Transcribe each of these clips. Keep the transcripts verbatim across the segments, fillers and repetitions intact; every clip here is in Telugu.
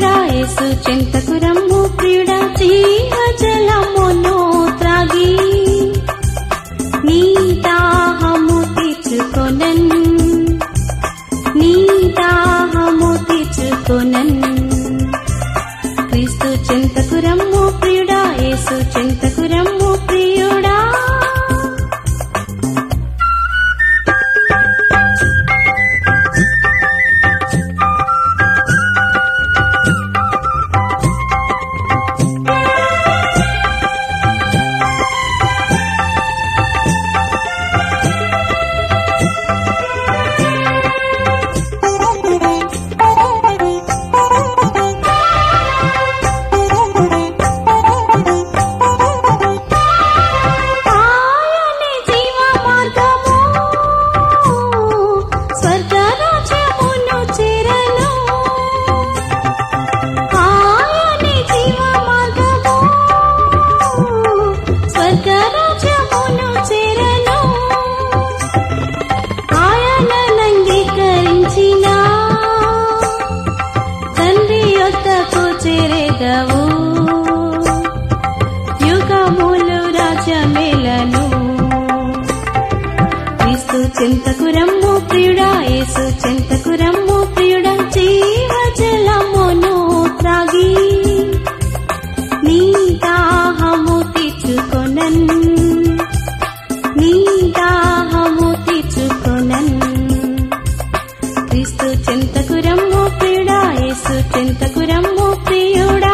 ప్రియుడా యేసు చెంతకు రమ్ము ప్రియుడా జీవజలమును త్రాగి నీ దాహము తీర్చుకొనన్ నీ దాహము తీర్చుకొనన్ క్రీస్తు చెంతకు రమ్ము ప్రియుడా యేసు చెంతకు రమ్ము ప్రియుడా యుగములు రాజ్యమేలను క్రీస్తు చెంతకు రమ్ము ప్రియుడా యేసు చెంతకు రమ్ము ప్రియుడా జీవజలమును త్రాగి నీ దాహము తీర్చుకొనన్ నీ దాహము తీర్చుకొనన్ క్రీస్తు చెంతకు రమ్ము ప్రియుడా యేసు చెంతకు రమ్ము ప్రియుడా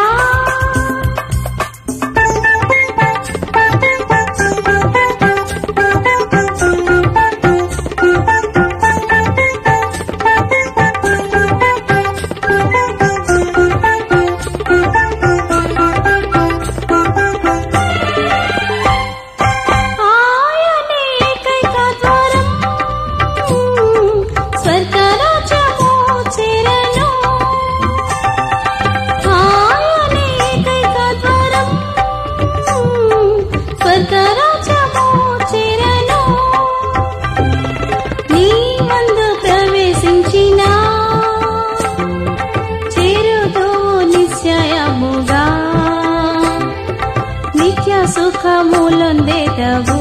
సుఖములొందేదవు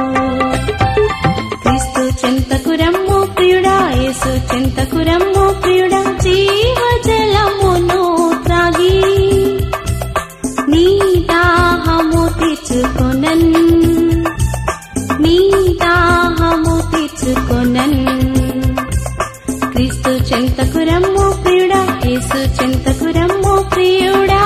క్రీస్తు చెంతకు రమ్ము ప్రియుడా యేసు చెంతకు రమ్ము ప్రియుడా జీవజలమును త్రాగి నీ దాహము తీర్చుకొనన్ నీ దాహము తీర్చుకొనన్ క్రీస్తు చెంతకు రమ్ము ప్రియుడా యేసు చెంతకు రమ్ము ప్రియుడా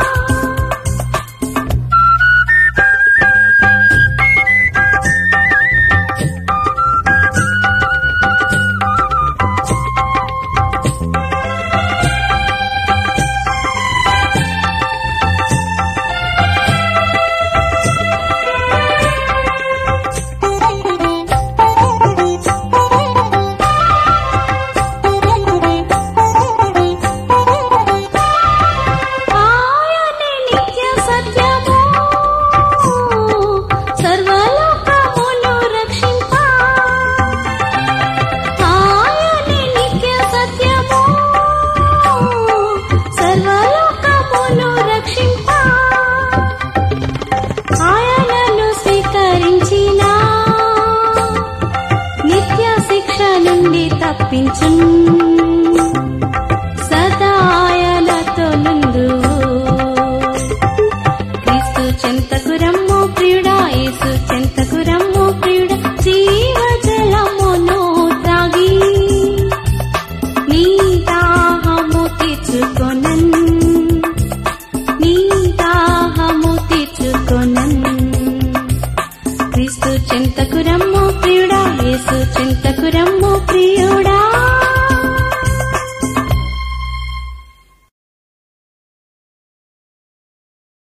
తప్పించున్ సదాయనతో నుండు క్రీస్తు చెంతకు రమ్ము ప్రియుడా యేసు చెంతకు రమ్ము ప్రియుడా జీవజలమును త్రాగి నీ దాహము తీర్చుకొనన్ నీ దాహము తీర్చుకొనన్ క్రీస్తు చెంతకు రమ్ము ప్రియుడా యేసు చెంతకు రమ్ము ప్రియుడా